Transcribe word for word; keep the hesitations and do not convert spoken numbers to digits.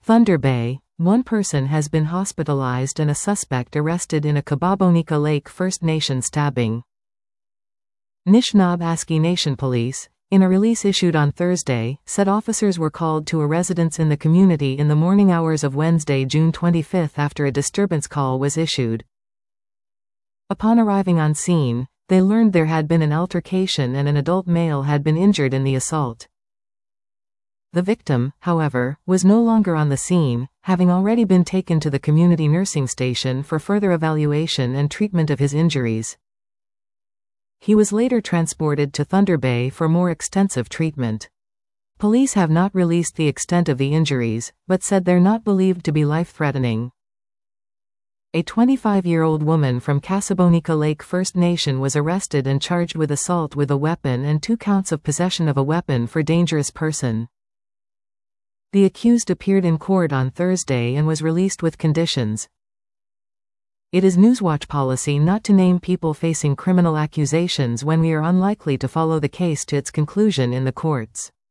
Thunder Bay, one person has been hospitalized and a suspect arrested in a Kababonika Lake First Nation stabbing. Nishnawbe Nation Police, in a release issued on Thursday, said officers were called to a residence in the community in the morning hours of Wednesday, June twenty-fifth after a disturbance call was issued. Upon arriving on scene, they learned there had been an altercation and an adult male had been injured in the assault. The victim, however, was no longer on the scene, having already been taken to the community nursing station for further evaluation and treatment of his injuries. He was later transported to Thunder Bay for more extensive treatment. Police have not released the extent of the injuries, but said they're not believed to be life-threatening. A twenty-five-year-old woman from Kasabonika Lake First Nation was arrested and charged with assault with a weapon and two counts of possession of a weapon for dangerous person. The accused appeared in court on Thursday and was released with conditions. It is Newswatch policy not to name people facing criminal accusations when we are unlikely to follow the case to its conclusion in the courts.